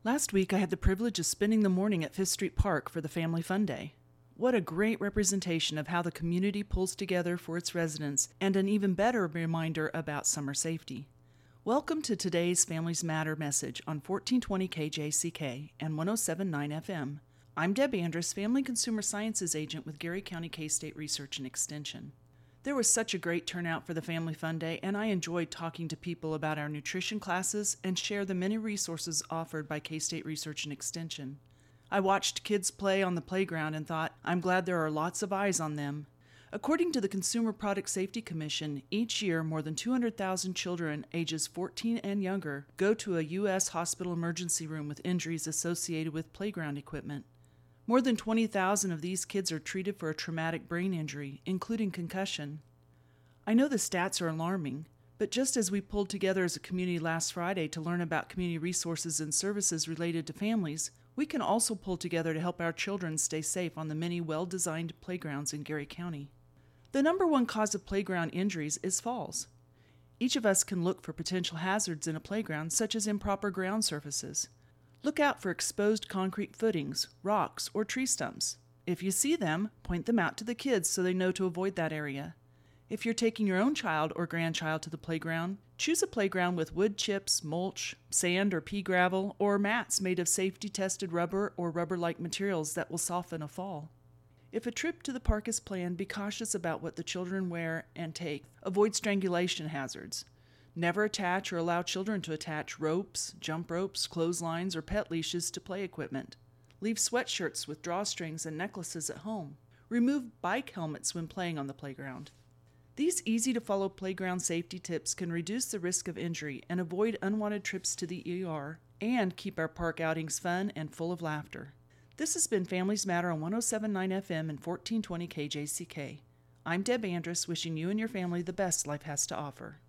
Last week, I had the privilege of spending the morning at Fifth Street Park for the Family Fun Day. What a great representation of how the community pulls together for its residents, and an even better reminder about summer safety. Welcome to today's Families Matter message on 1420 KJCK and 107.9 FM. I'm Deb Andrus, Family Consumer Sciences Agent with Geary County K-State Research and Extension. There was such a great turnout for the Family Fun Day, and I enjoyed talking to people about our nutrition classes and share the many resources offered by K-State Research and Extension. I watched kids play on the playground and thought, I'm glad there are lots of eyes on them. According to the Consumer Product Safety Commission, each year more than 200,000 children ages 14 and younger go to a U.S. hospital emergency room with injuries associated with playground equipment. More than 20,000 of these kids are treated for a traumatic brain injury, including concussion. I know the stats are alarming, but just as we pulled together as a community last Friday to learn about community resources and services related to families, we can also pull together to help our children stay safe on the many well-designed playgrounds in Geary County. The number one cause of playground injuries is falls. Each of us can look for potential hazards in a playground, such as improper ground surfaces. Look out for exposed concrete footings, rocks, or tree stumps. If you see them, point them out to the kids so they know to avoid that area. If you're taking your own child or grandchild to the playground, choose a playground with wood chips, mulch, sand or pea gravel, or mats made of safety-tested rubber or rubber-like materials that will soften a fall. If a trip to the park is planned, be cautious about what the children wear and take. Avoid strangulation hazards. Never attach or allow children to attach ropes, jump ropes, clotheslines, or pet leashes to play equipment. Leave sweatshirts with drawstrings and necklaces at home. Remove bike helmets when playing on the playground. These easy-to-follow playground safety tips can reduce the risk of injury and avoid unwanted trips to the ER and keep our park outings fun and full of laughter. This has been Families Matter on 107.9 FM and 1420 KJCK. I'm Deb Andrus, wishing you and your family the best life has to offer.